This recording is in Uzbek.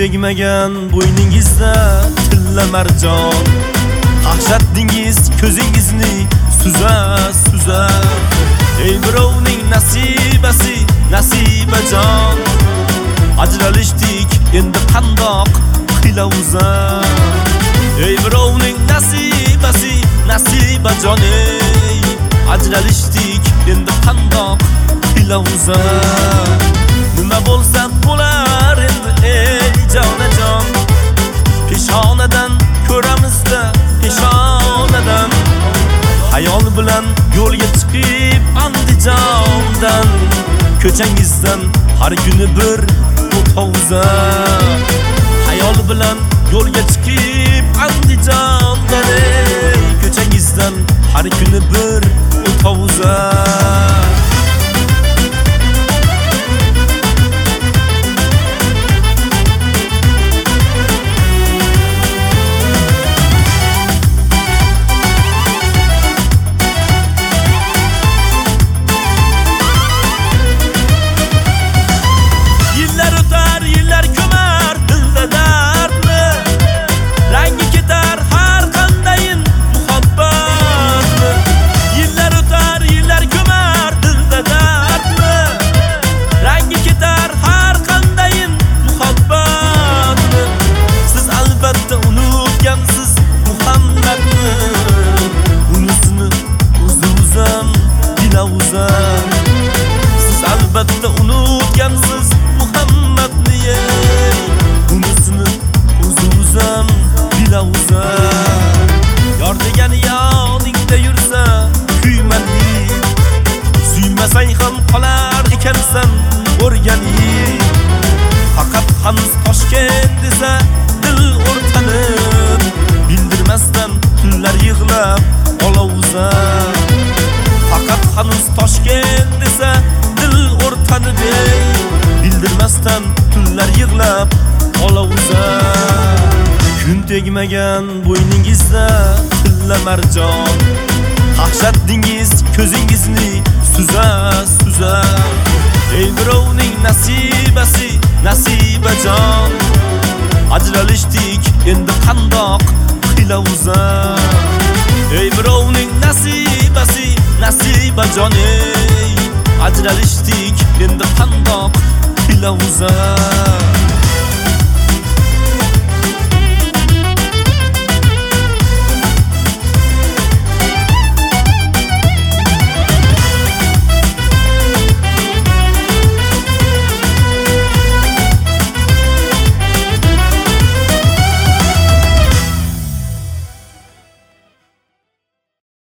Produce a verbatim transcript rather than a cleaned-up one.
tegmagan bo'yningizda tilla marjon, qaqshat dengiz ko'zingizni suza suza. Ey birovning nasibasi nasibajon, ajralishdik endi qandoq qilavuza. Ey birovning nasibasi nasibajon, ey ajralishdik endi qandoq qilavuza. Nima bo'lsa bo'lar endi ey jonajon, peshonadan ko'ramizda peshonadan. Hayol bilan yo'lga chiqib Andijondan, ko'changizdan har kuni bir o'tovza. Hayol bilan yo'lga chiqib Andijondan, ey ko'changizdan har kuni bir o'tovza. Siz albatta unutgansiz Muhammadni, unisini o'zim bilavuza. Yor degani yoningda yursa kuymanli, suymasang ham qolar ekansan o'rganib. Faqat hanuz Toshkent desa dil o'rtanib, bildirmasdan tunlar yig'lab olavuza. Faqat hanuz Toshkent desa dil o'rtanib, bildirmasdan tunlar yig'lab olavuza. Kun tegmagan bo'yningizda tilla marjon, qaqshat dengiz ko'zingizni suza suza. Ey birovning nasibasi nasibajon, ajralishdik endi qandoq qilavuza. Ey birovning nasibasi nasibajon, ey ajralishdik endi qandoq qilavuza.